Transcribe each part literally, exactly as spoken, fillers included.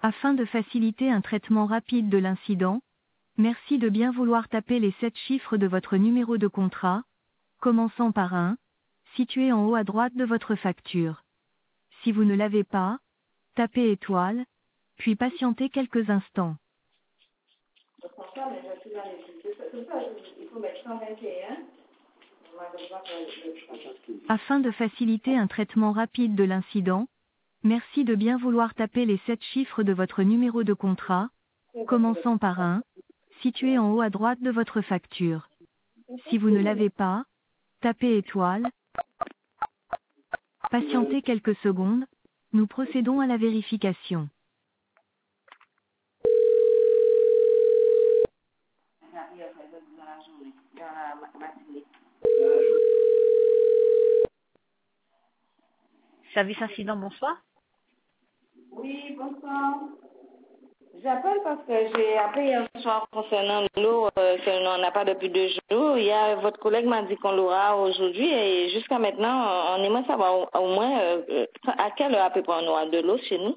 Afin de faciliter un traitement rapide de l'incident, merci de bien vouloir taper les sept chiffres de votre numéro de contrat, commençant par un, situé en haut à droite de votre facture. Si vous ne l'avez pas, tapez étoile, puis patientez quelques instants. Afin de faciliter un traitement rapide de l'incident, merci de bien vouloir taper les sept chiffres de votre numéro de contrat, commençant par un, situé en haut à droite de votre facture. Si vous ne l'avez pas, tapez étoile, patientez quelques secondes, nous procédons à la vérification. Service incident, bonsoir. Oui, bonsoir. J'appelle parce que j'ai appelé hier soir concernant l'eau euh, qu'on n'a pas depuis deux jours. Il y a, votre collègue m'a dit qu'on l'aura aujourd'hui et jusqu'à maintenant, on aimerait savoir au, au moins euh, à quelle heure à peu près on aura de l'eau chez nous.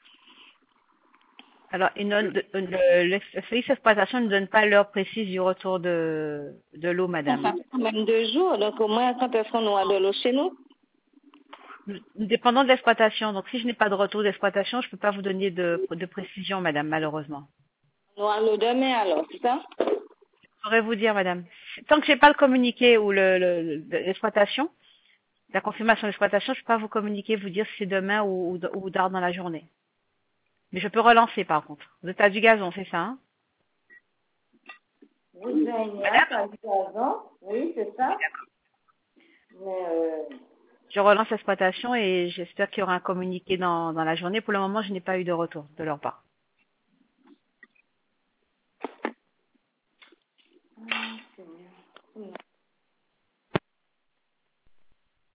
Alors, une, une, le, le service d'exploitation ne donne pas l'heure précise du retour de, de l'eau, madame. Ça fait quand même deux jours, donc au moins quand est-ce qu'on aura de l'eau chez nous? Dépendant de l'exploitation. Donc, si je n'ai pas de retour d'exploitation, je ne peux pas vous donner de, de précision, madame, malheureusement. On aura l'eau demain alors, c'est ça? Je pourrais vous dire, madame. Tant que j'ai pas le communiqué ou le, le, l'exploitation, la confirmation d'exploitation, je ne peux pas vous communiquer, vous dire si c'est demain ou, ou, ou tard dans la journée. Mais je peux relancer, par contre. Vous êtes à du gazon, c'est ça, hein? Vous êtes à du gazon? Oui, c'est ça. Mais euh... Je relance l'exploitation et j'espère qu'il y aura un communiqué dans, dans la journée. Pour le moment, je n'ai pas eu de retour de leur part.